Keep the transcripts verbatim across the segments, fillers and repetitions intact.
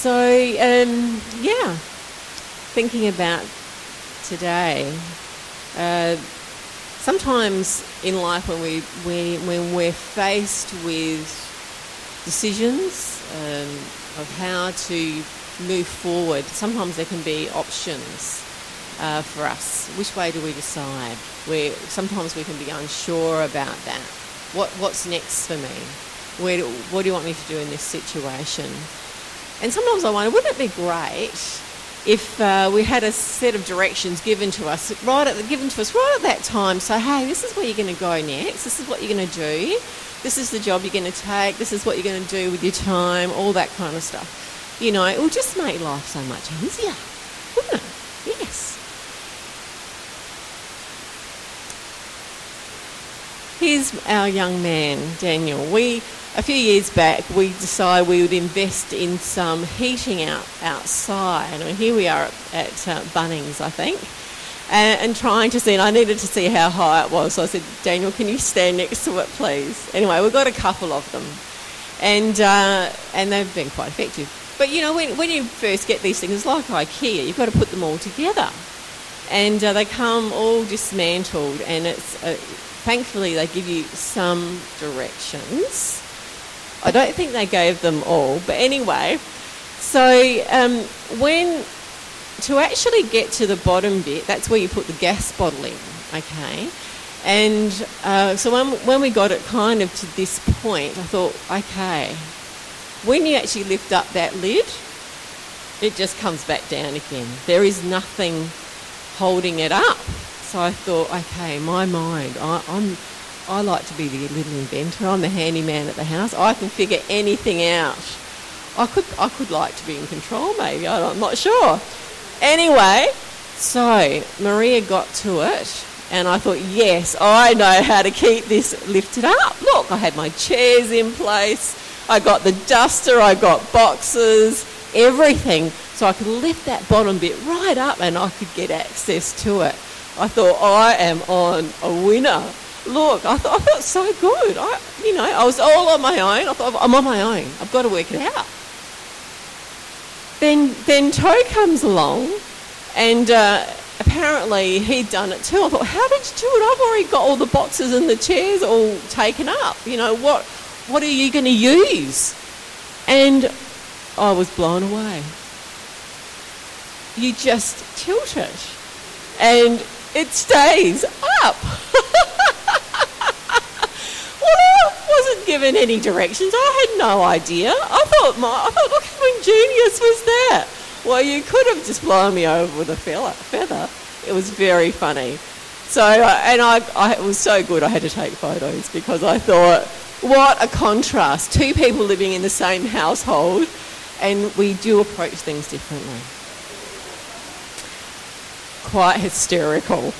So, um, yeah, thinking about today, uh, sometimes in life when, we, we, when we're faced with decisions um, of how to move forward, sometimes there can be options uh, for us. Which way do we decide? Where sometimes we can be unsure about that. What What's next for me? Where do, what do you want me to do in this situation? And sometimes I wonder, wouldn't it be great if uh, we had a set of directions given to us right at given to us right at that time? So, hey, this is where you're going to go next. This is what you're going to do. This is the job you're going to take. This is what you're going to do with your time. All that kind of stuff. You know, it will just make life so much easier, wouldn't it? Yes. Here's our young man, Daniel. We, a few years back, we decided we would invest in some heating out outside. And here we are at uh, Bunnings, I think, and, and trying to see, and I needed to see how high it was. So I said, Daniel, can you stand next to it, please? Anyway, we've got a couple of them, and uh, and they've been quite effective. But, you know, when, when you first get these things, like IKEA, you've got to put them all together. And uh, they come all dismantled, and it's uh, thankfully they give you some directions. I don't think they gave them all, but anyway. So um, when, to actually get to the bottom bit, that's where you put the gas bottle in, okay? And uh, so when, when we got it kind of to this point, I thought, okay, when you actually lift up that lid, it just comes back down again. There is nothing holding it up. So I thought, okay, my mind, I, I'm, I like to be the little inventor. I'm the handyman at the house. I can figure anything out. I could, I could like to be in control, maybe. I'm not sure. Anyway, so Maria got to it, and I thought, yes, I know how to keep this lifted up. Look, I had my chairs in place. I got the duster, I got boxes, everything, so I could lift that bottom bit right up and I could get access to it. I thought, I am on a winner. Look, I thought I felt so good. I, you know, I was all on my own. I thought, I'm on my own. I've got to work it out. Then, then Toe comes along, and uh, apparently he'd done it too. I thought, how did you do it? I've already got all the boxes and the chairs all taken up. You know, what? What are you going to use? And I was blown away. You just tilt it and it stays up. Well, I wasn't given any directions. I had no idea. I thought, my, I thought, look how ingenious was that? Well, you could have just blown me over with a feather. It was very funny. So, and I, I, it was so good I had to take photos because I thought, what a contrast. Two people living in the same household, and we do approach things differently. Quite hysterical.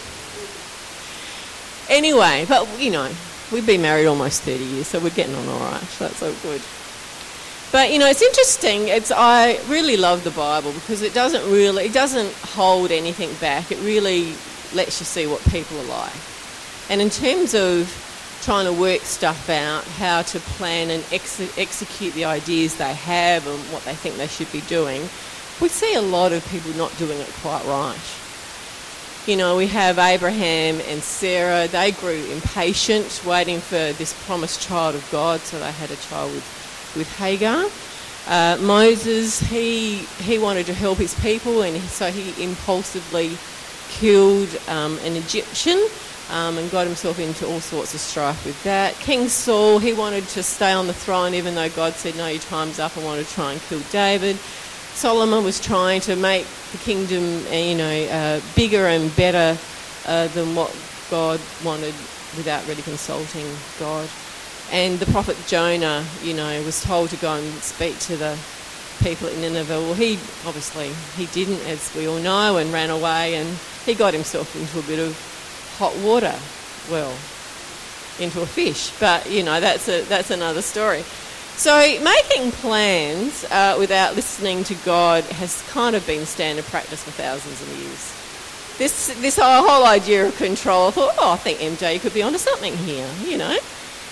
Anyway, but, you know, we've been married almost thirty years, so we're getting on all right. So that's all good. But, you know, it's interesting. It's I really love the Bible because it doesn't really, it doesn't hold anything back. It really lets you see what people are like. And in terms of trying to work stuff out, how to plan and ex- execute the ideas they have and what they think they should be doing, we see a lot of people not doing it quite right. You know, we have Abraham and Sarah. They grew impatient, waiting for this promised child of God, so they had a child with, with Hagar. Uh, Moses, he he wanted to help his people, and so he impulsively killed um, an Egyptian um, and got himself into all sorts of strife with that. King Saul, he wanted to stay on the throne even though God said, no, your time's up, and wanted to try and kill David. Solomon was trying to make the kingdom, uh, you know, uh, bigger and better uh, than what God wanted without really consulting God. And the prophet Jonah, you know, was told to go and speak to the people at Nineveh. Well, he obviously, he didn't, as we all know, and ran away, and he got himself into a bit of hot water, well, into a fish. But, you know, that's a, that's another story. So making plans uh, without listening to God has kind of been standard practice for thousands of years. This this whole idea of control, I thought, oh, I think M J could be onto something here, you know.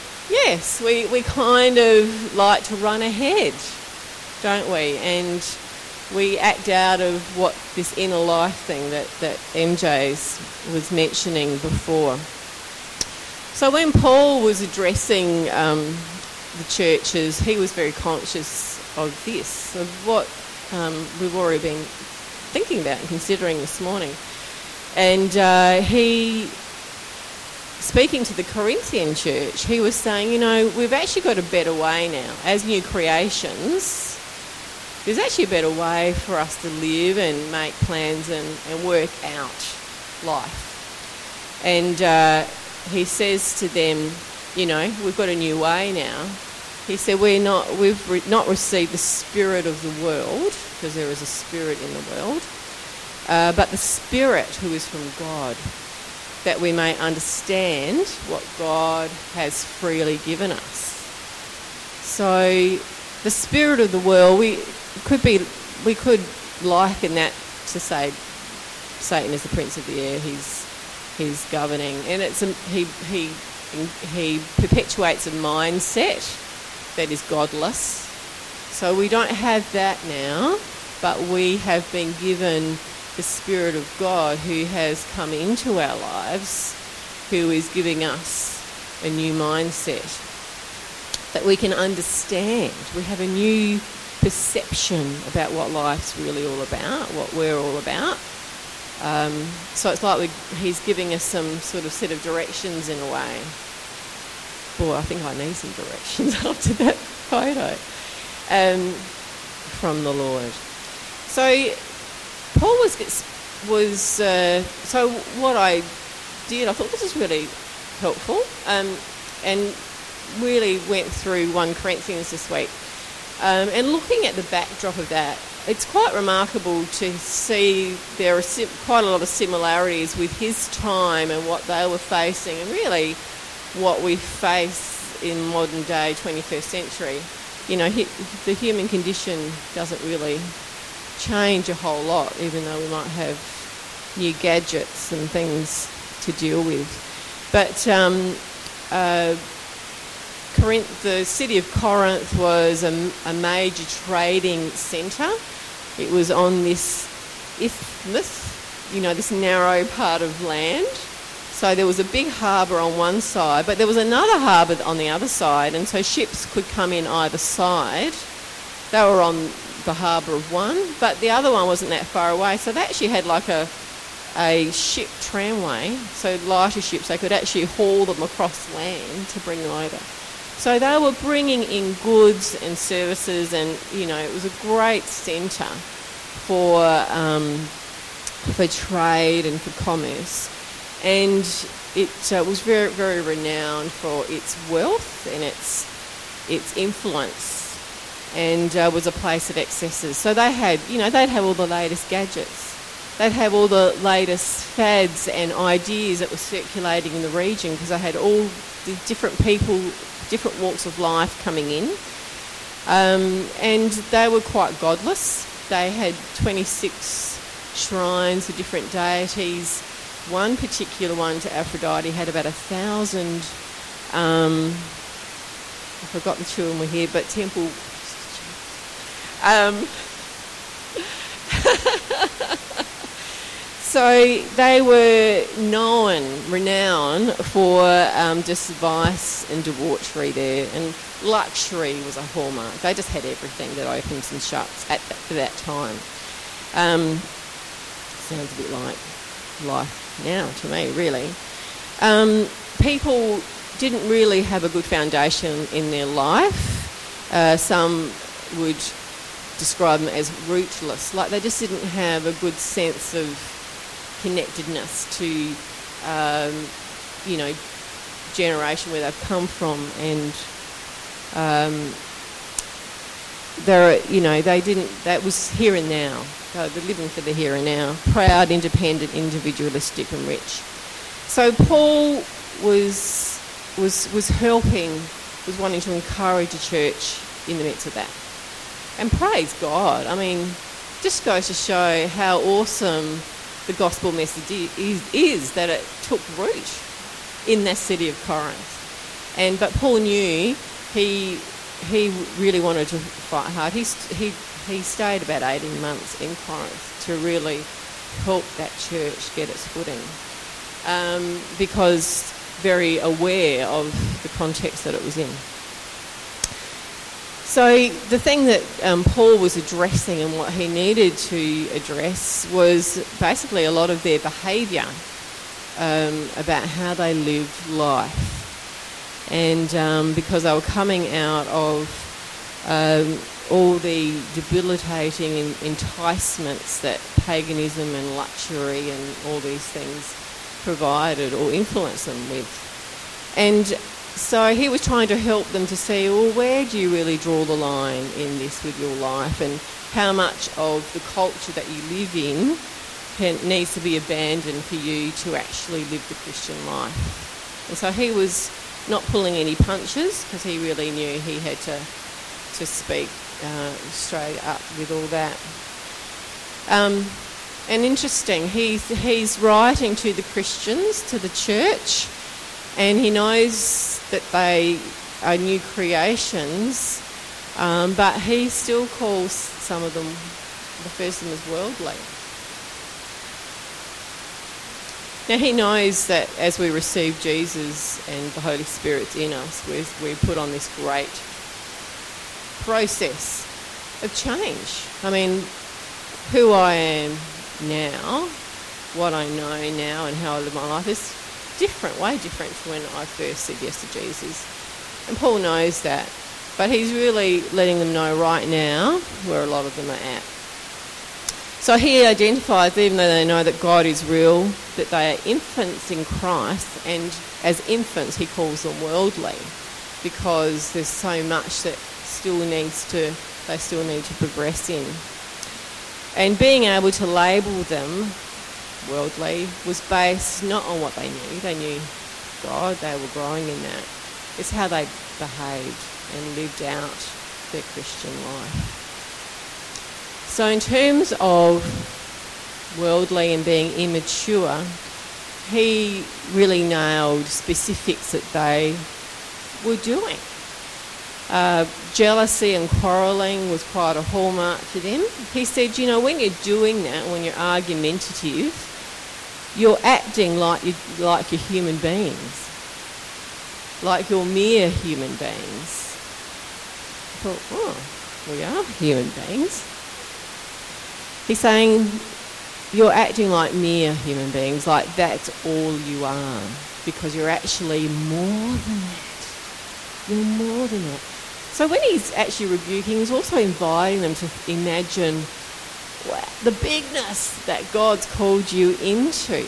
Yes, we, we kind of like to run ahead, don't we? And We act out of what this inner life thing that, that M J was mentioning before. So when Paul was addressing um, the churches, he was very conscious of this, of what um, we've already been thinking about and considering this morning. And uh, he, speaking to the Corinthian church, he was saying, you know, we've actually got a better way now. As new creations, there's actually a better way for us to live and make plans and, and work out life. And uh, he says to them, you know, we've got a new way now. He said, we're not, we've re- not received the spirit of the world, because there is a spirit in the world, uh, but the Spirit who is from God, that we may understand what God has freely given us. So the spirit of the world, we could be, we could liken that to say Satan is the prince of the air. He's he's governing, and it's a, he he he perpetuates a mindset that is godless. So we don't have that now, but we have been given the Spirit of God who has come into our lives, who is giving us a new mindset that we can understand. We have a new perception about what life's really all about, what we're all about. Um, so it's like we, he's giving us some sort of set of directions in a way. Boy, I think I need some directions after that photo um, from the Lord. So Paul was, was uh, so what I did, I thought this is really helpful, um, and really went through First Corinthians this week. Um, and looking at the backdrop of that, it's quite remarkable to see there are sim- quite a lot of similarities with his time and what they were facing, and really what we face in modern day twenty-first century. You know, he, the human condition doesn't really change a whole lot, even though we might have new gadgets and things to deal with. But um, uh, Corinth, the city of Corinth was a, a major trading centre. It was on this isthmus, you know, this narrow part of land. So there was a big harbour on one side, but there was another harbour on the other side, and so ships could come in either side. They were on the harbour of one, but the other one wasn't that far away, so they actually had like a a ship tramway, so lighter ships, they could actually haul them across land to bring them over. So they were bringing in goods and services, and you know, it was a great centre for um, for trade and for commerce, and it uh, was very, very renowned for its wealth and its its influence, and uh, was a place of excesses. So they had, you know, they'd have all the latest gadgets. They'd have all the latest fads and ideas that were circulating in the region, because they had all the different people, different walks of life coming in. Um, and they were quite godless. They had twenty-six shrines of different deities. One particular one to Aphrodite had about a thousand, um, I forgot the two of them were here, but temple... Um, So they were known, renowned for um, just vice and debauchery there, and luxury was a hallmark. They just had everything that opens and shuts at that, for that time. Um, sounds a bit like life now to me, really. Um, people didn't really have a good foundation in their life. Uh, some would describe them as rootless, like they just didn't have a good sense of connectedness to, um, you know, generation where they've come from, and um, they're, you know, they didn't. That was here and now. They were living for the here and now, proud, independent, individualistic, and rich. So Paul was was was helping, was wanting to encourage a church in the midst of that, and praise God. I mean, just goes to show how awesome the gospel message is, is that it took root in that city of Corinth. And but Paul knew he he really wanted to fight hard. He he he stayed about eighteen months in Corinth to really help that church get its footing, um, because very aware of the context that it was in. So the thing that um, Paul was addressing and what he needed to address was basically a lot of their behaviour, um, about how they lived life. And um, because they were coming out of um, all the debilitating enticements that paganism and luxury and all these things provided or influenced them with. And so he was trying to help them to see, well, where do you really draw the line in this with your life, and how much of the culture that you live in can, needs to be abandoned for you to actually live the Christian life. And so he was not pulling any punches, because he really knew he had to to speak uh, straight up with all that. Um, and interesting, he's, he's writing to the Christians, to the church, and he knows that they are new creations, um, but he still calls some of them, refers to them as worldly. Now he knows that as we receive Jesus and the Holy Spirit's in us, we're, we're put on this great process of change. I mean, who I am now, what I know now and how I live my life is different, way different to when I first said yes to Jesus. And Paul knows that, but he's really letting them know right now where a lot of them are at. So he identifies, even though they know that God is real, that they are infants in Christ, and as infants he calls them worldly, because there's so much that still needs to, they still need to progress in. And being able to label them worldly was based not on what they knew. They knew God, they were growing in that. It's how they behaved and lived out their Christian life. So in terms of worldly and being immature, he really nailed specifics that they were doing. Uh, jealousy and quarrelling was quite a hallmark for them. He said, you know, when you're doing that, when you're argumentative, you're acting like, you, like you're human beings, like you're mere human beings. I thought, oh, we are human beings. He's saying you're acting like mere human beings, like that's all you are, because you're actually more than that. You're more than that. So when he's actually rebuking, he's also inviting them to imagine wow, the bigness that God's called you into.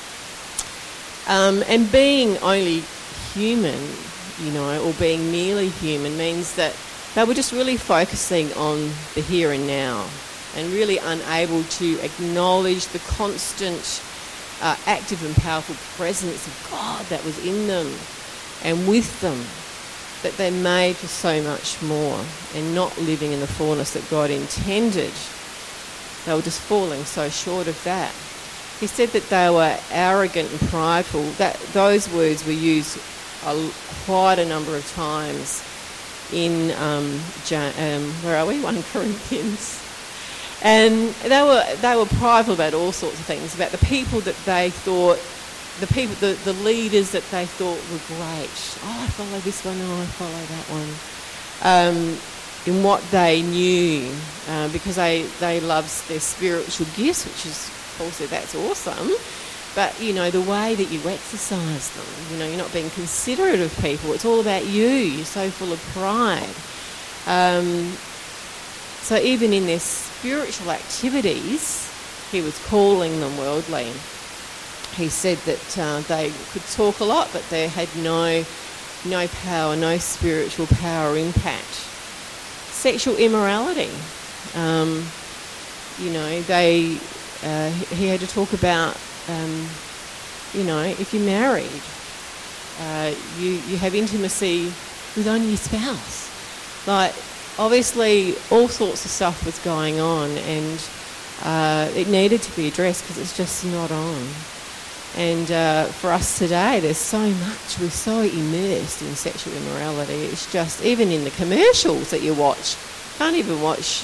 Um, and being only human, you know, or being merely human means that they were just really focusing on the here and now and really unable to acknowledge the constant, uh, active and powerful presence of God that was in them and with them, that they're made for so much more and not living in the fullness that God intended. They were just falling so short of that. He said that they were arrogant and prideful. That those words were used a, quite a number of times in, um, um, where are we? First Corinthians. And they were they were prideful about all sorts of things, about the people that they thought, the people, the, the leaders that they thought were great. Oh, I follow this one, oh, I follow that one. Um, in what they knew, uh, because they, they loved their spiritual gifts, which is, Paul said, that's awesome. But, you know, the way that you exercise them, you know, you're not being considerate of people. It's all about you. You're so full of pride. Um, so even in their spiritual activities, he was calling them worldly. He said that uh, they could talk a lot, but they had no, no power, no spiritual power or impact. Sexual immorality. Um, you know, they. Uh, he had to talk about, um, you know, if you're married, uh, you you have intimacy with only your spouse. Like, obviously, all sorts of stuff was going on, and uh, it needed to be addressed because it's just not on. And uh, for us today, there's so much. We're so immersed in sexual immorality. It's just, even in the commercials that you watch, can't even watch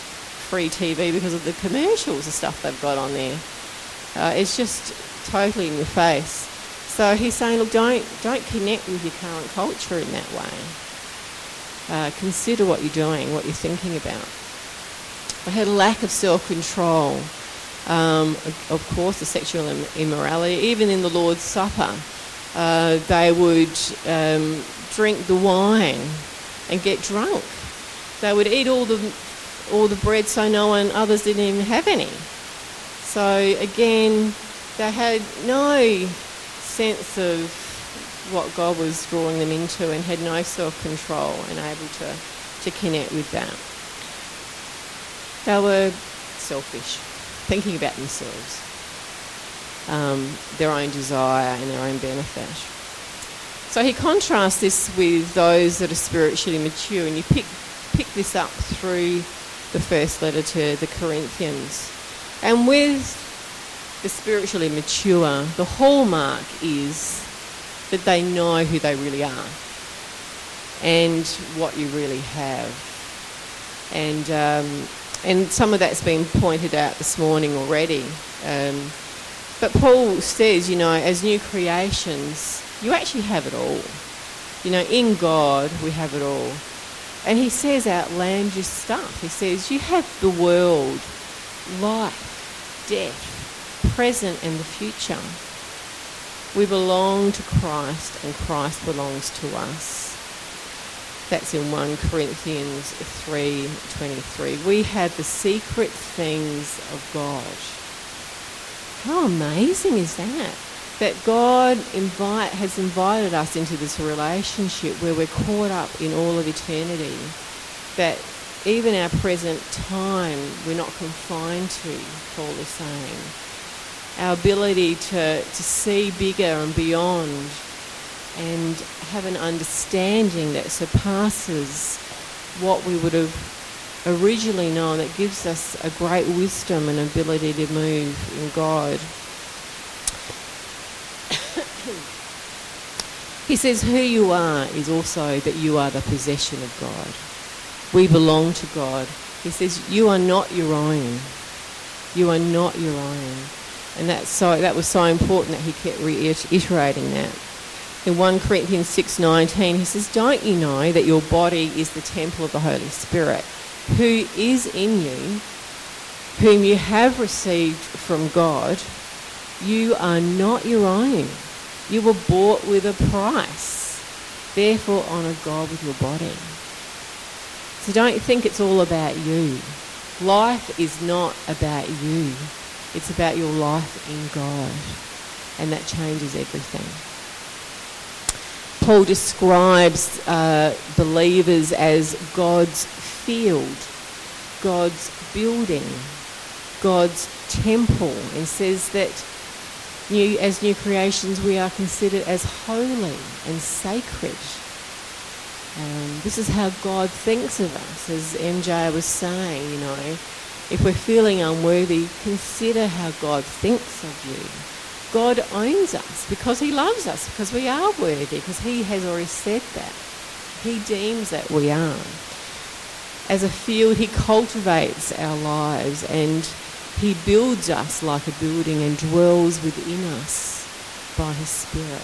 free T V because of the commercials and stuff they've got on there. Uh, it's just totally in your face. So he's saying, look, don't don't connect with your current culture in that way. Uh, consider what you're doing, what you're thinking about. I had a lack of self-control. Um, of course, the sexual immorality. Even in the Lord's Supper, uh, they would um, drink the wine and get drunk. They would eat all the all the bread so no one, others didn't even have any. So again, they had no sense of what God was drawing them into and had no self-control and able to, to connect with that. They were selfish, thinking about themselves, um, their own desire and their own benefit. So he contrasts this with those that are spiritually mature, and you pick, pick this up through the first letter to the Corinthians. And with the spiritually mature, the hallmark is that they know who they really are and what you really have. And um, and some of that's been pointed out this morning already. Um, but Paul says, you know, as new creations, you actually have it all. You know, in God, we have it all. And he says outlandish stuff. He says, you have the world, life, death, present and the future. We belong to Christ and Christ belongs to us. That's in First Corinthians three twenty-three. We have the secret things of God. How amazing is that? That God invite, has invited us into this relationship where we're caught up in all of eternity. That even our present time, we're not confined to, Paul is saying. Our ability to, to see bigger and beyond and have an understanding that surpasses what we would have originally known, that gives us a great wisdom and ability to move in God. He says who you are is also that you are the possession of God. We belong to God. He says you are not your own. You are not your own. And that's so, that was so important that he kept reiterating that. In First Corinthians six nineteen, he says, don't you know that your body is the temple of the Holy Spirit, who is in you, whom you have received from God? You are not your own. You were bought with a price. Therefore, honour God with your body. So don't think it's all about you. Life is not about you. It's about your life in God. And that changes everything. Paul describes uh, believers as God's field, God's building, God's temple, and says that new, as new creations we are considered as holy and sacred. Um, this is how God thinks of us, as M J was saying, you know. If we're feeling unworthy, consider how God thinks of you. God owns us because he loves us, because we are worthy, because he has already said that. He deems that we are. As a field, he cultivates our lives and he builds us like a building and dwells within us by his Spirit.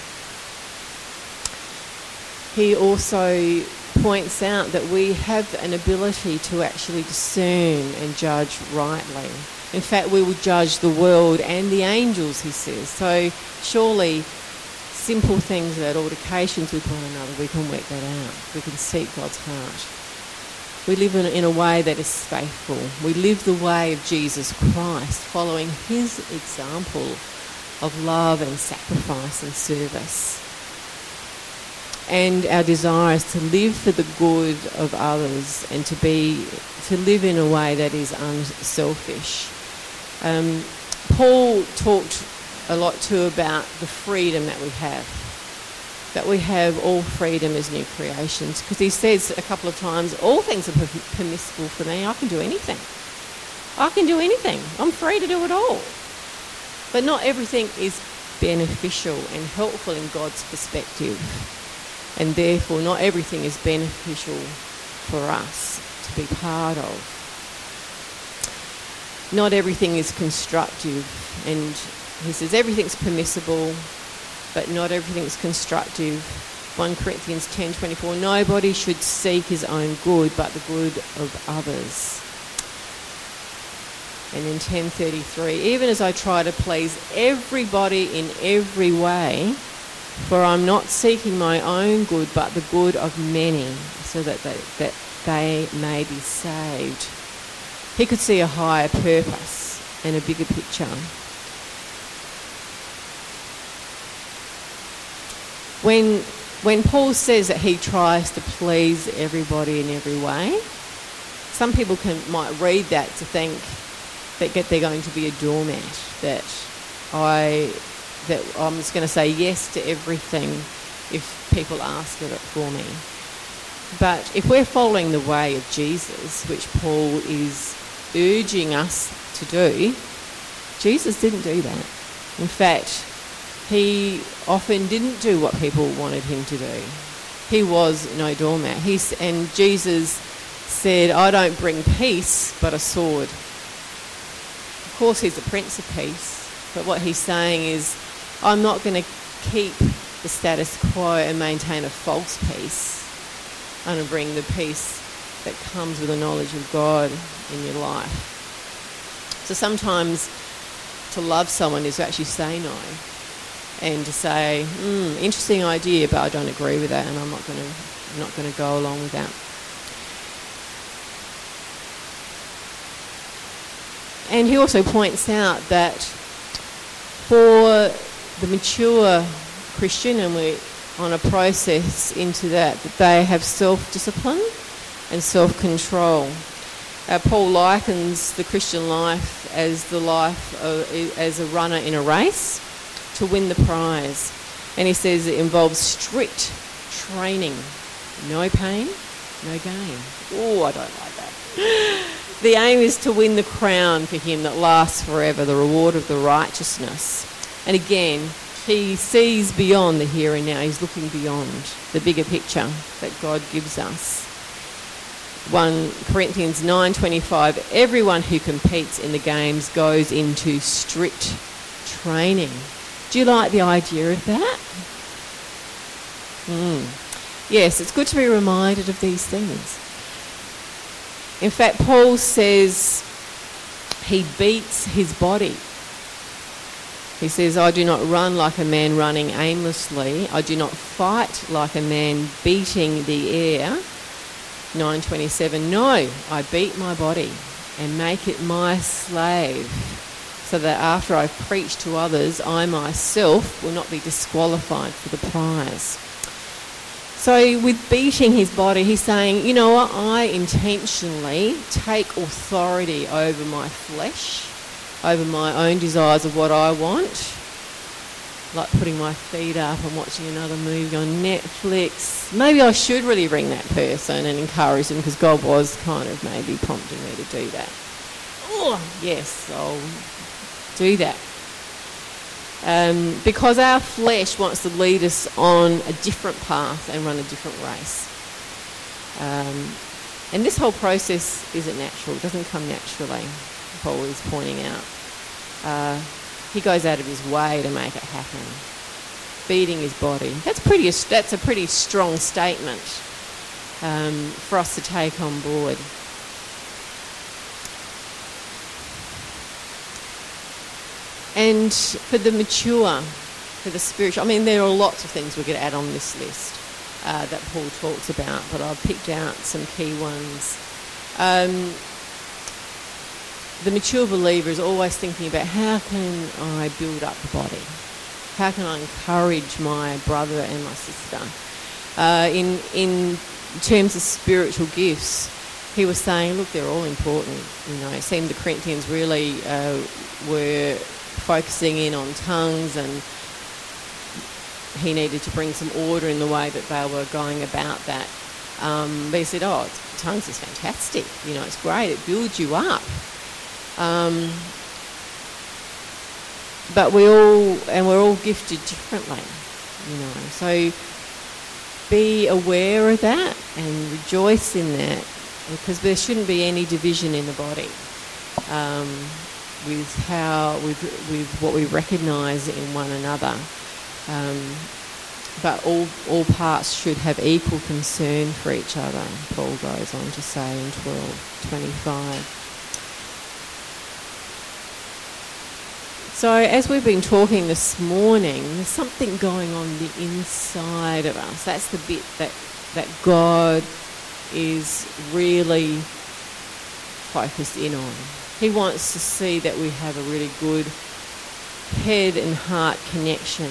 He also points out that we have an ability to actually discern and judge rightly. In fact, we will judge the world and the angels, he says. So surely simple things at altercations with one another, we can work that out. We can seek God's heart. We live in, in a way that is faithful. We live the way of Jesus Christ, following his example of love and sacrifice and service. And our desire is to live for the good of others and to be to live in a way that is unselfish. Um, Paul talked a lot too about the freedom that we have, that we have all freedom as new creations, because he says a couple of times, all things are permissible for me. I can do anything. I can do anything. I'm free to do it all. But not everything is beneficial and helpful in God's perspective. And therefore, not everything is beneficial for us to be part of. not everything is constructive. And he says everything's permissible, but not everything's constructive. First Corinthians ten twenty-four, nobody should seek his own good, but the good of others. And in ten thirty-three, even as I try to please everybody in every way, for I'm not seeking my own good, but the good of many, so that they, that they may be saved. He could see a higher purpose and a bigger picture. When when Paul says that he tries to please everybody in every way, some people can might read that to think that get they're going to be a doormat, that I that I'm just going to say yes to everything if people ask it for me. But if we're following the way of Jesus, which Paul is urging us to do, Jesus didn't do that. In fact, he often didn't do what people wanted him to do. He was no doormat. He's, and Jesus said, I don't bring peace, but a sword. Of course, he's the Prince of Peace, but what he's saying is, I'm not going to keep the status quo and maintain a false peace. I'm going to bring the peace that comes with the knowledge of God in your life. So sometimes to love someone is to actually say no, and to say, mm, interesting idea, but I don't agree with that, and I'm not going to, I'm not going to go along with that. And he also points out that for the mature Christian, and we're on a process into that, that they have self-discipline and self-control. Uh, Paul likens the Christian life as the life of, as a runner in a race to win the prize. And he says it involves strict training. No pain, no gain. Oh, I don't like that. The aim is to win the crown for him that lasts forever, the reward of the righteousness. And again, he sees beyond the here and now. He's looking beyond the bigger picture that God gives us. First Corinthians nine twenty-five, everyone who competes in the games goes into strict training. Do you like the idea of that? Mm. Yes, it's good to be reminded of these things. In fact, Paul says he beats his body. He says, I do not run like a man running aimlessly. I do not fight like a man beating the air. nine twenty-seven, no, I beat my body and make it my slave, so that after I've preached to others, I myself will not be disqualified for the prize. So with beating his body, he's saying, you know what, I intentionally take authority over my flesh, over my own desires of what I want, like putting my feet up and watching another movie on Netflix. Maybe I should really ring that person and encourage them, because God was kind of maybe prompting me to do that. Oh, yes, I'll do that. Um, because our flesh wants to lead us on a different path and run a different race. Um, and this whole process isn't natural. It doesn't come naturally, Paul is pointing out. Uh, he goes out of his way to make it happen. Beating his body. That's pretty. That's a pretty strong statement um, for us to take on board. And for the mature, for the spiritual, I mean, there are lots of things we could add on this list uh, that Paul talks about, but I've picked out some key ones. Um, the mature believer is always thinking about, how can I build up the body? How can I encourage my brother and my sister? Uh, in in terms of spiritual gifts, he was saying, look, they're all important. You know, it seemed the Corinthians really uh, were focusing in on tongues, and he needed to bring some order in the way that they were going about that. Um, but he said, oh, tongues is fantastic. You know, it's great. It builds you up. Um, but we all, and we're all gifted differently, you know. So be aware of that and rejoice in that, because there shouldn't be any division in the body. Um, with how with with what we recognise in one another. Um, but all all parts should have equal concern for each other, Paul goes on to say in twelve twenty-five. So as we've been talking this morning, there's something going on the inside of us. That's the bit that, that God is really focused in on. He wants to see that we have a really good head and heart connection.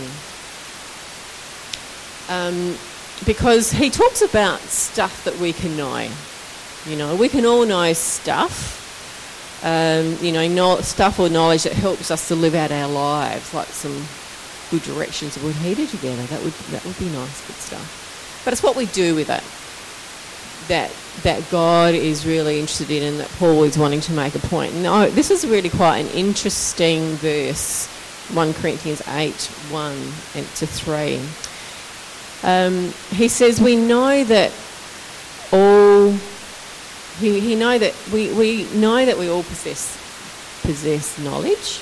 Um, because he talks about stuff that we can know. You know, we can all know stuff. Um, you know, know, stuff or knowledge that helps us to live out our lives, like some good directions that we'd head together. That would that would be nice, good stuff. But it's what we do with it that that God is really interested in, and that Paul is wanting to make a point. No, this is really quite an interesting verse, First Corinthians eight, one and to three. Um, he says, we know that all. He, he know that we, we know that we all possess possess knowledge.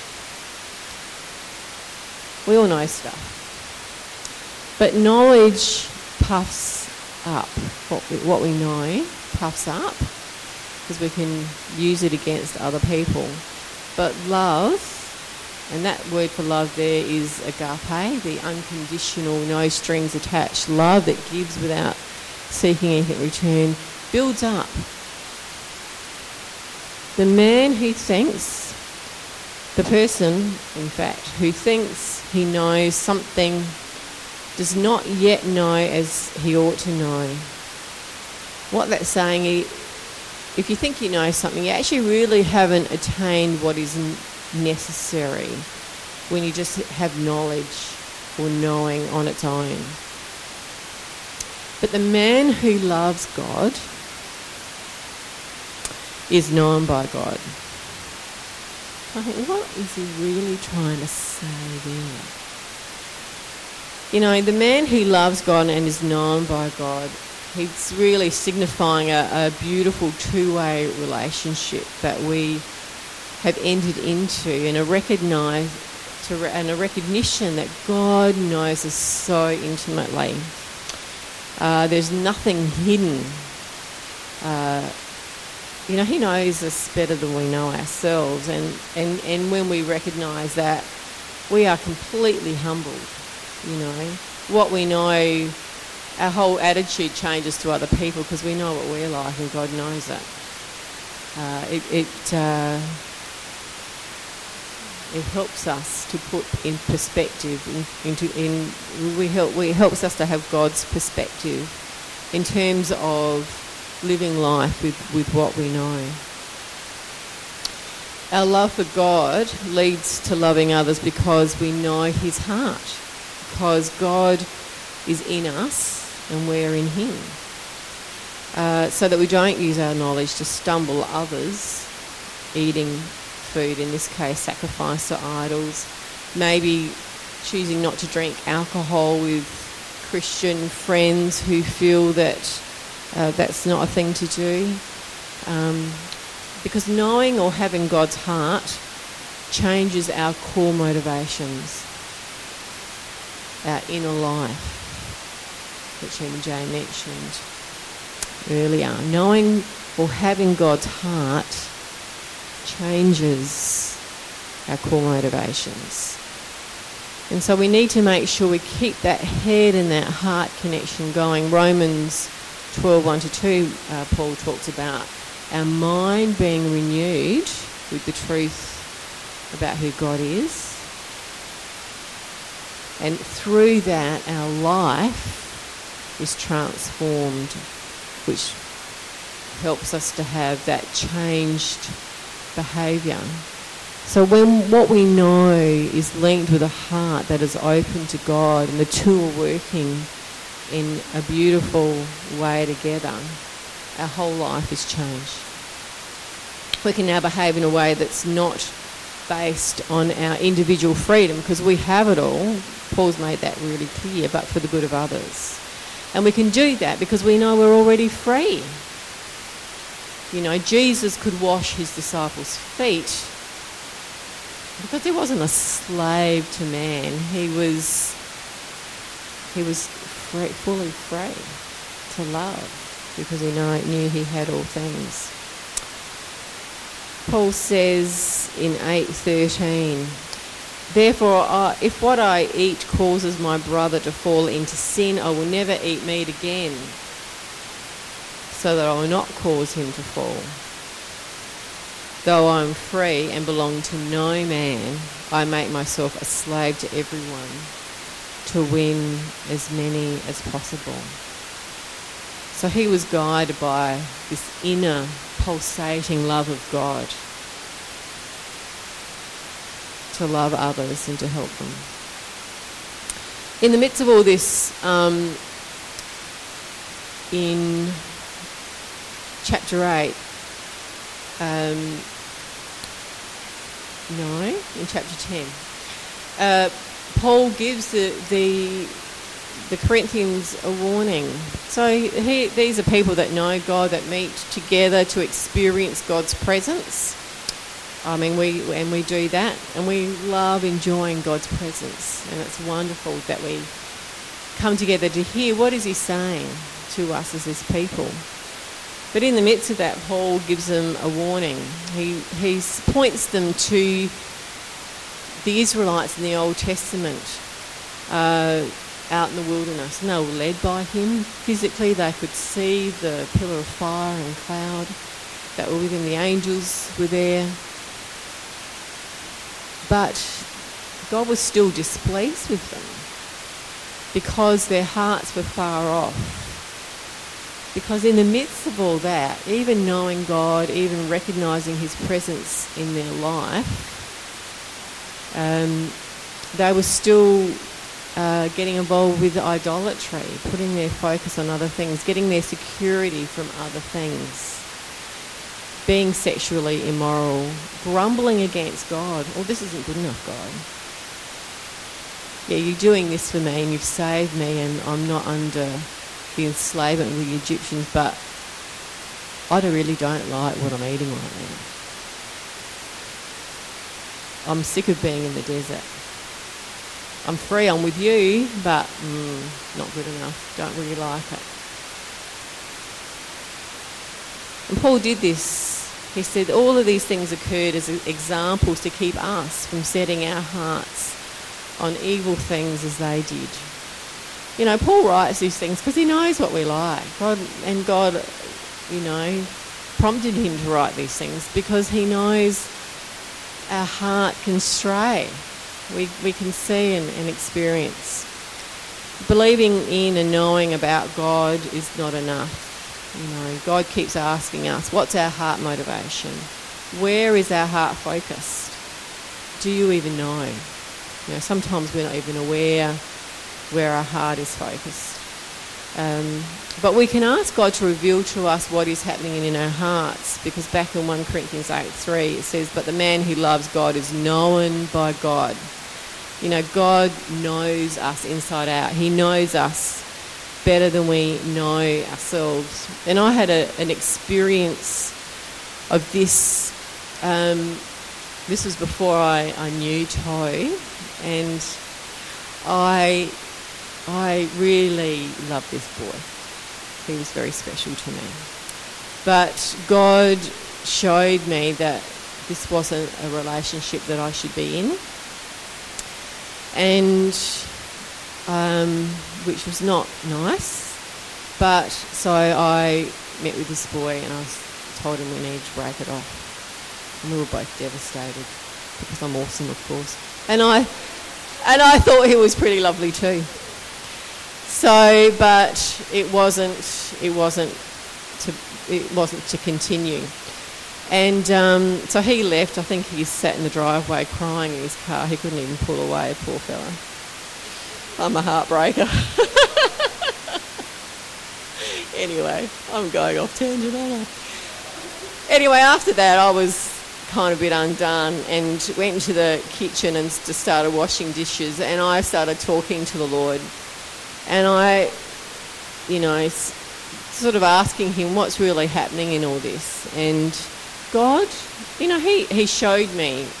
We all know stuff, but knowledge puffs up. What we, what we know puffs up because we can use it against other people. But love, and that word for love there is agape, the unconditional, no strings attached love that gives without seeking anything in return, builds up. The man who thinks, the person, in fact, who thinks he knows something does not yet know as he ought to know. What that's saying, if you think you know something, you actually really haven't attained what is necessary when you just have knowledge or knowing on its own. But the man who loves God is known by God. I think, what is he really trying to say there? You know, the man who loves God and is known by God, he's really signifying a, a beautiful two-way relationship that we have entered into, and a recognise to re- and a recognition that God knows us so intimately. Uh, there's nothing hidden. Uh, You know, he knows us better than we know ourselves, and, and, and when we recognise that, we are completely humbled, you know. What we know, our whole attitude changes to other people because we know what we're like and God knows it. Uh, it it, uh, it helps us to put in perspective, in, into in we help we helps us to have God's perspective in terms of living life with, with what we know. Our love for God leads to loving others because we know his heart, because God is in us and we're in him, uh, so that we don't use our knowledge to stumble others eating food, in this case sacrifice to idols, maybe choosing not to drink alcohol with Christian friends who feel that Uh, that's not a thing to do. Um, because knowing or having God's heart changes our core motivations, our inner life, which M J mentioned earlier. Knowing or having God's heart changes our core motivations. And so we need to make sure we keep that head and that heart connection going. Romans twelve, one to two, uh, Paul talks about our mind being renewed with the truth about who God is. And through that, our life is transformed, which helps us to have that changed behaviour. So when what we know is linked with a heart that is open to God, and the two are working in a beautiful way together, our whole life is changed. We can now behave in a way that's not based on our individual freedom, because we have it all. Paul's made that really clear, but for the good of others. And we can do that because we know we're already free. You know, Jesus could wash his disciples' feet Because he wasn't a slave to man. He was he was free, fully free to love, because he know, knew he had all things. Paul says in eight thirteen, therefore, I, if what I eat causes my brother to fall into sin, I will never eat meat again, so that I will not cause him to fall. Though I am free and belong to no man, I make myself a slave to everyone to win as many as possible. So he was guided by this inner pulsating love of God to love others and to help them. In the midst of all this, um, in chapter eight, um, no, in chapter ten, uh, Paul gives the, the the Corinthians a warning. So he, these are people that know God, that meet together to experience God's presence. I mean, we and we do that, and we love enjoying God's presence, and it's wonderful that we come together to hear what is he saying to us as his people. But in the midst of that, Paul gives them a warning. He he points them to the Israelites in the Old Testament, uh, out in the wilderness. And they were led by him physically. They could see the pillar of fire and cloud that were with him. The angels were there. But God was still displeased with them because their hearts were far off. Because in the midst of all that, even knowing God, even recognising his presence in their life, um, they were still uh, getting involved with idolatry, putting their focus on other things, getting their security from other things, being sexually immoral, grumbling against God. Oh, this isn't good enough, God. Yeah, you're doing this for me and you've saved me and I'm not under the enslavement of the Egyptians, but I don't really don't like what I'm eating right now. I'm sick of being in the desert. I'm free, I'm with you, but mm, not good enough. Don't really like it. And Paul did this. He said all of these things occurred as examples to keep us from setting our hearts on evil things as they did. You know, Paul writes these things because he knows what we like. God and God, you know, prompted him to write these things because he knows our heart can stray. We we can see and, and experience. Believing in and knowing about God is not enough. You know, God keeps asking us, what's our heart motivation? Where is our heart focused? Do you even know? You know, sometimes we're not even aware where our heart is focused. Um, but we can ask God to reveal to us what is happening in our hearts, because back in First Corinthians eight three it says, but the man who loves God is known by God. You know, God knows us inside out. He knows us better than we know ourselves. And I had a, an experience of this. Um, this was before I, I knew Toe, and I... I really love this boy. He was very special to me. But God showed me that this wasn't a relationship that I should be in, and um, which was not nice. But so I met with this boy and I told him we need to break it off. And we were both devastated because I'm awesome, of course. And I and I thought he was pretty lovely too. So, but it wasn't. It wasn't to. It wasn't to continue. And um, so he left. I think he sat in the driveway crying in his car. He couldn't even pull away, poor fella. I'm a heartbreaker. Anyway, I'm going off tangent, aren't I? Anyway, after that, I was kind of a bit undone and went into the kitchen and just started washing dishes. And I started talking to the Lord. And I, you know, sort of asking him what's really happening in all this. And God, you know, he, he showed me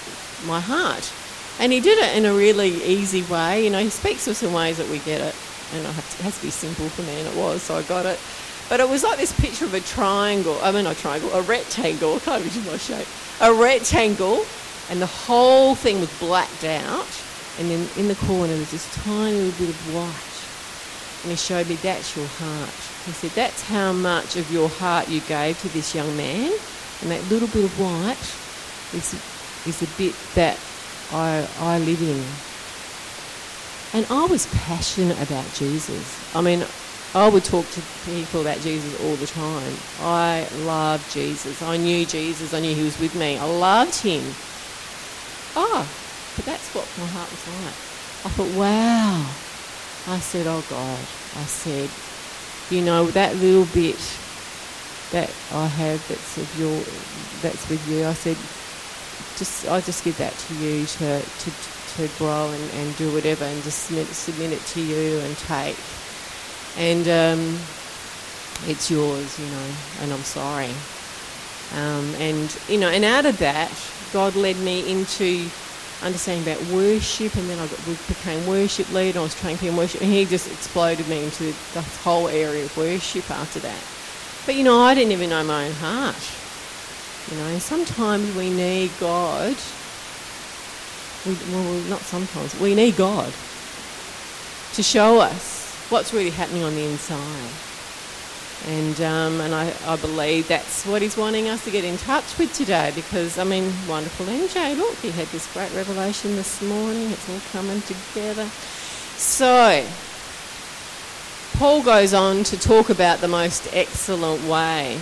my heart. And he did it in a really easy way. You know, he speaks to us in ways that we get it. And I have to, it has to be simple for me, and it was, so I got it. But it was like this picture of a triangle. I mean, not a triangle, a rectangle. I can't imagine my shape. A rectangle, and the whole thing was blacked out. And then in the corner, there's this tiny little bit of white. And he showed me, that's your heart. He said, that's how much of your heart you gave to this young man. And that little bit of white is, is the bit that I, I live in. And I was passionate about Jesus. I mean, I would talk to people about Jesus all the time. I loved Jesus. I knew Jesus. I knew he was with me. I loved him. Oh, but that's what my heart was like. I thought, wow. I said, oh God. I said, you know, that little bit that I have that's of your, that's with you, I said, just I just give that to you to to, to grow and, and do whatever, and just submit, submit it to you and take. And um, it's yours, you know, and I'm sorry. Um, and, you know, and out of that, God led me into understanding about worship, and then I got, became worship leader. I was training people in worship, and he just exploded me into the whole area of worship after that. But, you know, I didn't even know my own heart. You know, sometimes we need God. We, well, not sometimes. We need God to show us what's really happening on the inside. And um, and I, I believe that's what he's wanting us to get in touch with today, because, I mean, wonderful M J, look, he had this great revelation this morning. It's all coming together. So, Paul goes on to talk about the most excellent way,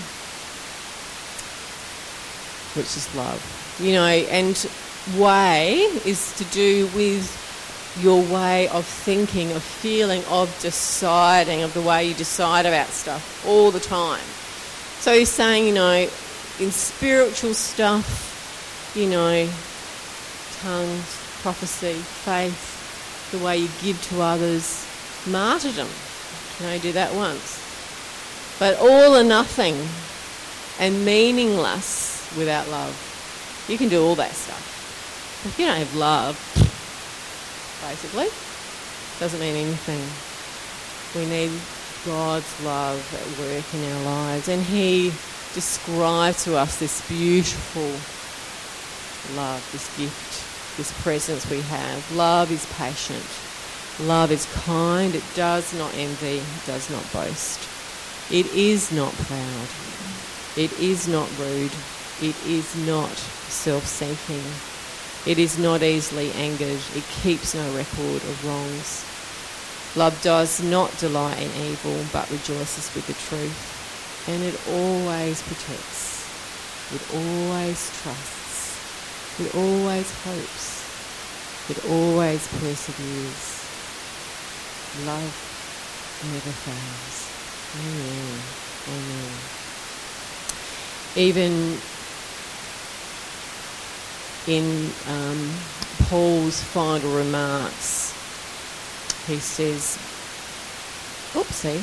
which is love. You know, and way is to do with your way of thinking, of feeling, of deciding, of the way you decide about stuff all the time. So he's saying, you know, in spiritual stuff, you know, tongues, prophecy, faith, the way you give to others, martyrdom, you know, do that once. But all or nothing and meaningless without love. You can do all that stuff. If you don't have love, basically, doesn't mean anything. We need God's love at work in our lives, and he describes to us this beautiful love, this gift, this presence we have. Love is patient. Love is kind. It does not envy. It does not boast. It is not proud. It is not rude. It is not self-seeking. It is not easily angered. It keeps no record of wrongs. Love does not delight in evil, but rejoices with the truth. And it always protects. It always trusts. It always hopes. It always perseveres. Love never fails. Amen. Amen. Even in um, Paul's final remarks, he says, oopsie,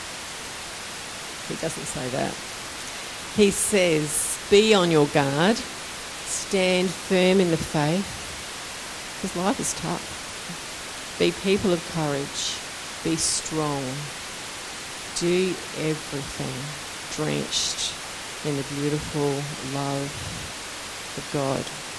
he doesn't say that. He says, be on your guard, stand firm in the faith, because life is tough. Be people of courage, be strong, do everything drenched in the beautiful love of God.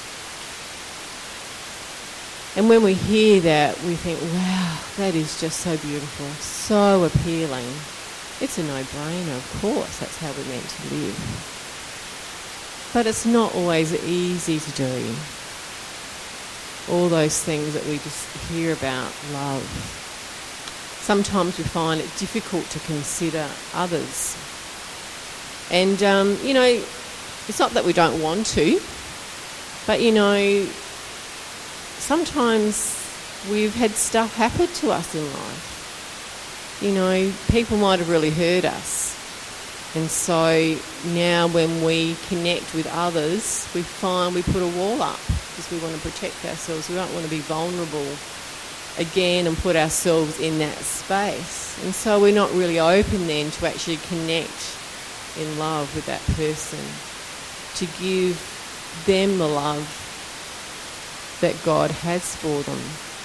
And when we hear that, we think, wow, that is just so beautiful, so appealing. It's a no-brainer, of course, that's how we're meant to live. But it's not always easy to do. All those things that we just hear about love. Sometimes we find it difficult to consider others. And, um, you know, it's not that we don't want to, but, you know, sometimes we've had stuff happen to us in life. You know, people might have really hurt us. And so now when we connect with others, we find we put a wall up because we want to protect ourselves. We don't want to be vulnerable again and put ourselves in that space. And so we're not really open then to actually connect in love with that person, to give them the love that God has for them.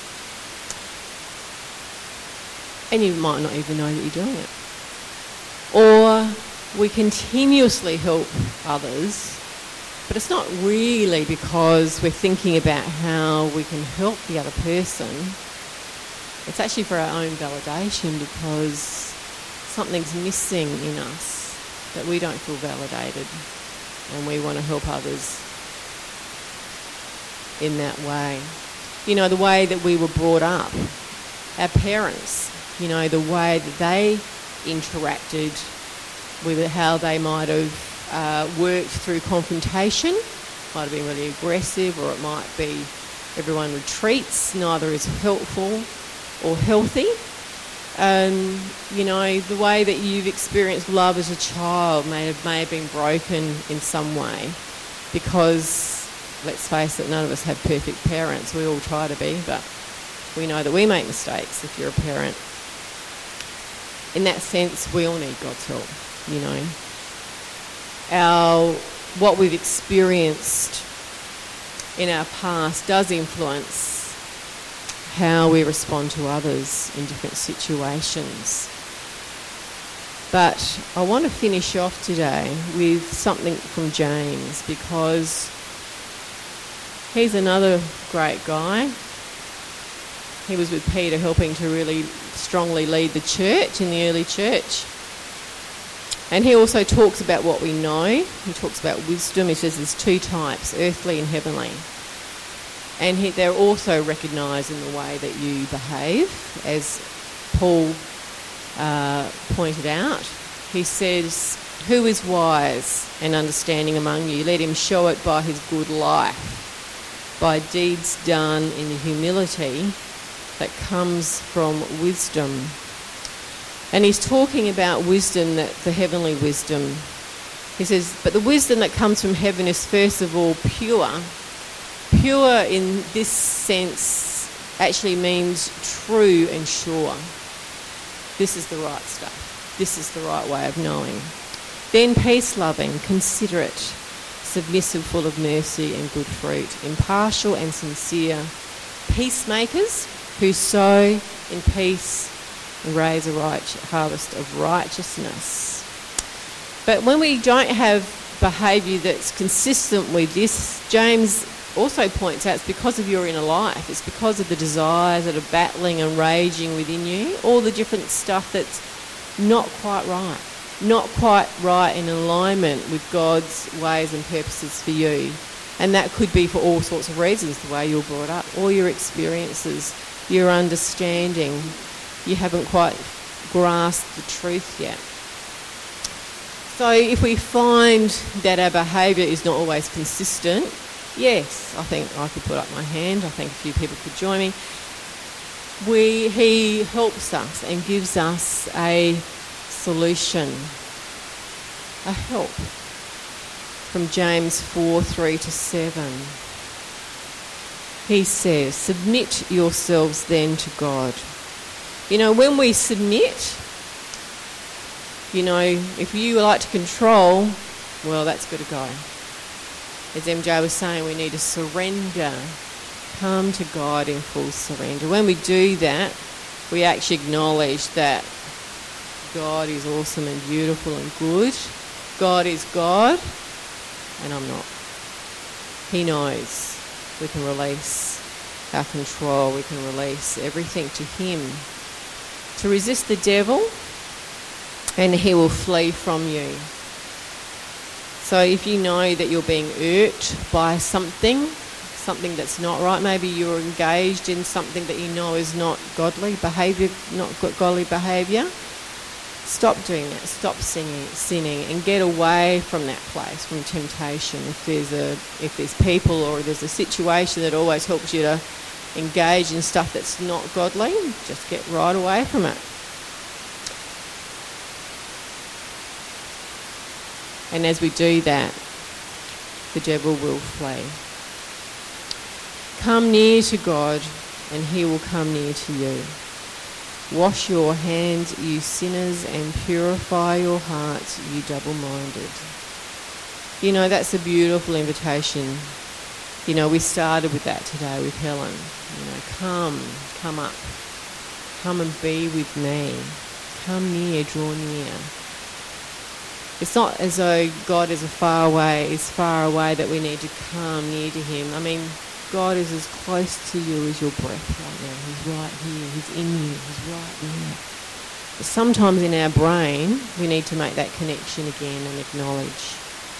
And you might not even know that you're doing it. Or we continuously help others, but it's not really because we're thinking about how we can help the other person. It's actually for our own validation because something's missing in us, that we don't feel validated, and we want to help others in that way. You know, the way that we were brought up, our parents, you know, the way that they interacted with it, how they might have uh, worked through confrontation, might have been really aggressive, or it might be everyone retreats, neither is helpful or healthy. Um, you know, the way that you've experienced love as a child may have, may have been broken in some way because, let's face it, none of us have perfect parents. We all try to be, but we know that we make mistakes if you're a parent. In that sense, we all need God's help, you know. Our, what we've experienced in our past does influence how we respond to others in different situations. But I want to finish off today with something from James, because he's another great guy. He was with Peter helping to really strongly lead the church in the early church. And he also talks about what we know. He talks about wisdom. He says there's two types, earthly and heavenly. And he, they're also recognised in the way that you behave, as Paul uh, pointed out. He says, "Who is wise and understanding among you? Let him show it by his good life, by deeds done in the humility that comes from wisdom." And he's talking about wisdom, that the heavenly wisdom. He says, but the wisdom that comes from heaven is first of all pure. Pure in this sense actually means true and sure. This is the right stuff. This is the right way of knowing. Then peace-loving, considerate, submissive, full of mercy and good fruit, impartial and sincere, peacemakers who sow in peace and raise a right harvest of righteousness. But when we don't have behaviour that's consistent with this, James also points out it's because of your inner life. It's because of the desires that are battling and raging within you, all the different stuff that's not quite right, not quite right in alignment with God's ways and purposes for you. And that could be for all sorts of reasons, the way you're brought up, all your experiences, your understanding. You haven't quite grasped the truth yet. So if we find that our behaviour is not always consistent, yes, I think I could put up my hand. I think a few people could join me. We, he helps us and gives us a solution, a help. From James four, three to seven. He says, submit yourselves then to God. You know, when we submit, you know, if you like to control, well, that's got to go. As M J was saying, we need to surrender, come to God in full surrender. When we do that, we actually acknowledge that God is awesome and beautiful and good. God is God, and I'm not. He knows we can release our control, we can release everything to him. To resist the devil, and he will flee from you. So if you know that you're being irked by something, something that's not right, maybe you're engaged in something that you know is not godly behaviour, not godly behaviour, stop doing that. Stop singing, sinning, and get away from that place, from temptation. If there's a, if there's people or there's a situation that always helps you to engage in stuff that's not godly, just get right away from it. And as we do that, the devil will flee. Come near to God, and he will come near to you. Wash your hands, you sinners, and purify your hearts, you double-minded. You know, that's a beautiful invitation You know, we started with that today with Helen. You know, come, come up. Come and be with me. Come near, draw near. It's not as though God is a far away, is far away that we need to come near to him. I mean, God is as close to you as your breath right now. He's right here. He's in you. He's right there. But sometimes in our brain, we need to make that connection again and acknowledge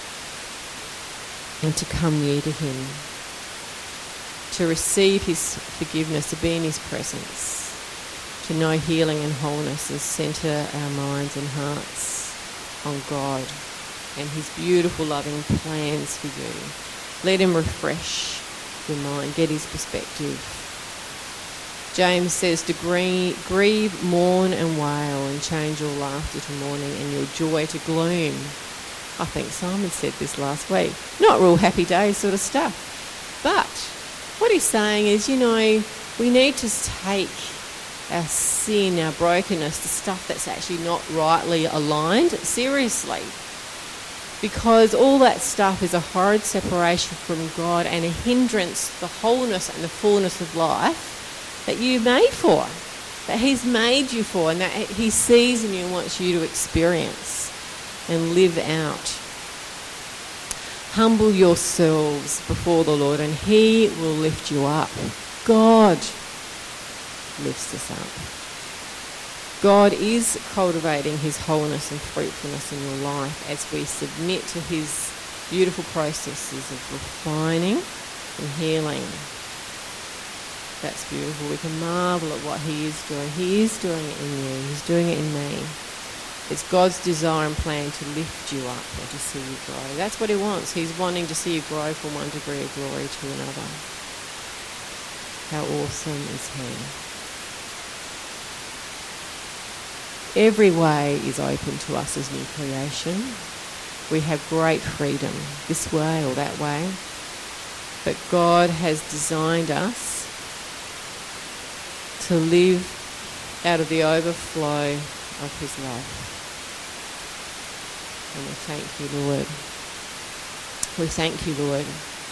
and to come near to him, to receive his forgiveness, to be in his presence, to know healing and wholeness, and centre our minds and hearts on God and his beautiful loving plans for you. Let him refresh your mind, get his perspective. James says to grieve, grieve, mourn and wail, and change your laughter to mourning and your joy to gloom. I think Simon said this last week. Not real happy days sort of stuff. But what he's saying is, you know, we need to take our sin, our brokenness, the stuff that's actually not rightly aligned, seriously. Because all that stuff is a horrid separation from God and a hindrance to the wholeness and the fullness of life that you made for, that he's made you for, and that he sees in you and wants you to experience and live out. Humble yourselves before the Lord and he will lift you up. God lifts us up. God is cultivating his wholeness and fruitfulness in your life as we submit to his beautiful processes of refining and healing. That's beautiful. We can marvel at what he is doing. He is doing it in you. He's doing it in me. It's God's desire and plan to lift you up and to see you grow. That's what he wants. He's wanting to see you grow from one degree of glory to another. How awesome is he? Every way is open to us as new creation. We have great freedom this way or that way. But God has designed us to live out of the overflow of his love. And we thank you, Lord. We thank you, Lord.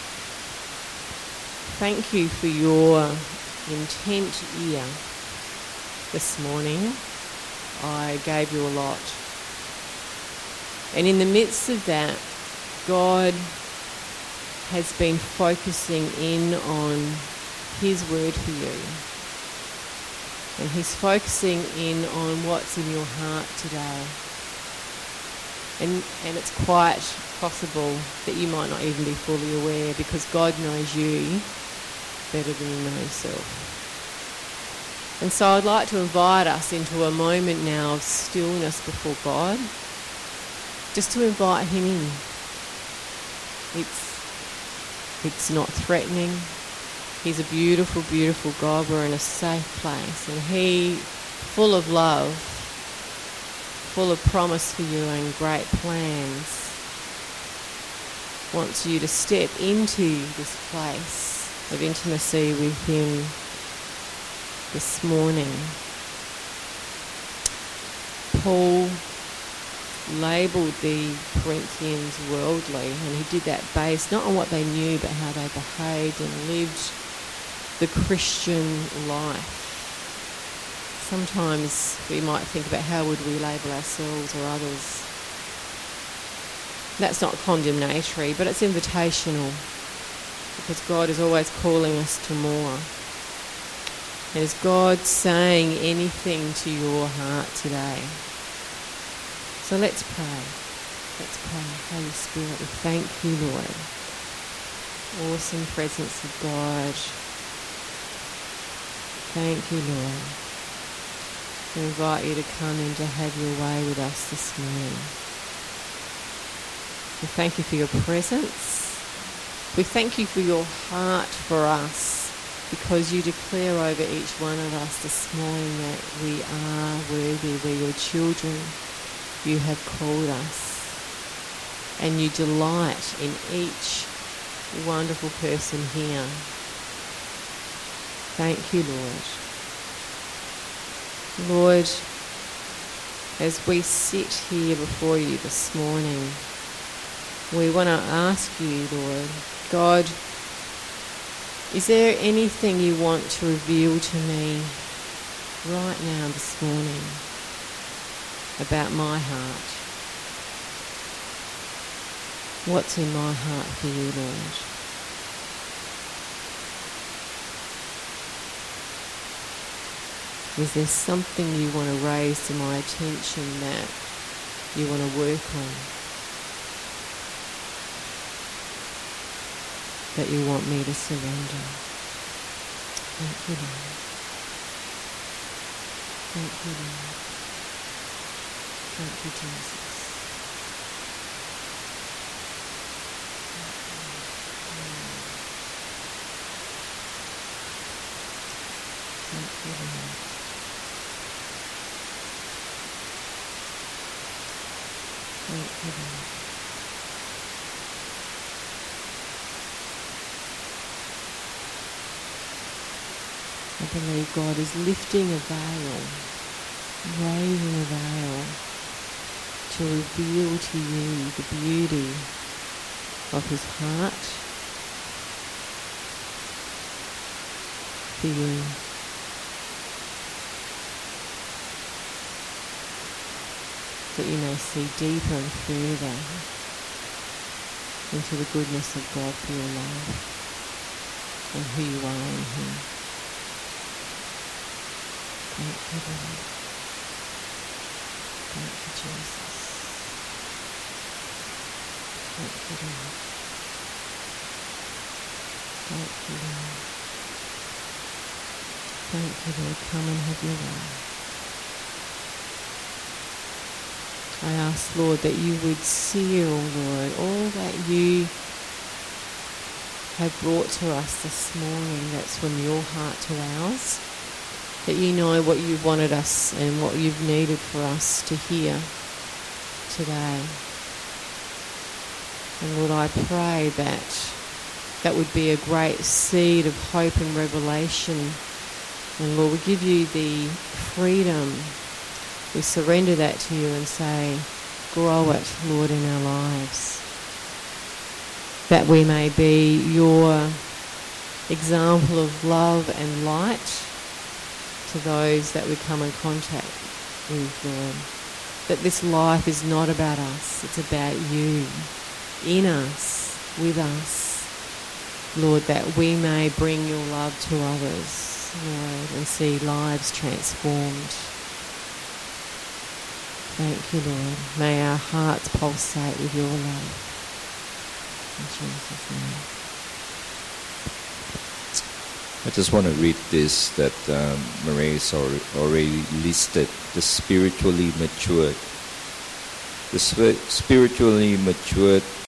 Thank you for your intent ear this morning. I gave you a lot. And in the midst of that, God has been focusing in on his word for you. And he's focusing in on what's in your heart today. And, and it's quite possible that you might not even be fully aware, because God knows you better than you know yourself. And so I'd like to invite us into a moment now of stillness before God, just to invite him in. It's, it's not threatening. He's a beautiful, beautiful God. We're in a safe place. And he, full of love, full of promise for you and great plans, wants you to step into this place of intimacy with him this morning. Paul labelled the Corinthians worldly, and he did that based not on what they knew but how they behaved and lived the Christian life. Sometimes we might think about how would we label ourselves or others. That's not condemnatory, but it's invitational, because God is always calling us to more. And is God saying anything to your heart today? So let's pray. Let's pray. Holy Spirit, we thank you, Lord. Awesome presence of God. Thank you, Lord. We invite you to come and to have your way with us this morning. We thank you for your presence. We thank you for your heart for us, because you declare over each one of us this morning that we are worthy, we're your children. You have called us, and you delight in each wonderful person here. Thank you, Lord. Lord, as we sit here before you this morning, we want to ask you, Lord, God, Is there anything you want to reveal to me right now this morning about my heart? What's in my heart for you, Lord? Is there something you want to raise to my attention that you want to work on? That you want me to surrender? Thank you, Lord. Thank you, Lord. Thank you, Jesus. Thank you, Lord. Thank you, Lord. I believe God is lifting a veil, raising a veil to reveal to you the beauty of his heart for you. That you may see deeper and further into the goodness of God for your life and who you are in him. Thank you, Lord. Thank you, Jesus. Thank you, Lord. Thank you, Lord. Thank you, Lord. Come and have your way. I ask, Lord, that you would seal, Lord, all that you have brought to us this morning that's from your heart to ours. That you know what you've wanted us and what you've needed for us to hear today. And Lord, I pray that that would be a great seed of hope and revelation. And Lord, we give you the freedom. We surrender that to you and say, grow it, Lord, in our lives. That we may be your example of love and light to those that we come in contact with, Lord. That this life is not about us, it's about you, in us, with us. Lord, that we may bring your love to others, Lord, and see lives transformed. Thank you, Lord. May our hearts pulsate with your love. In Jesus' name. I just want to read this that um, Marie's already listed. The spiritually matured. The spiritually matured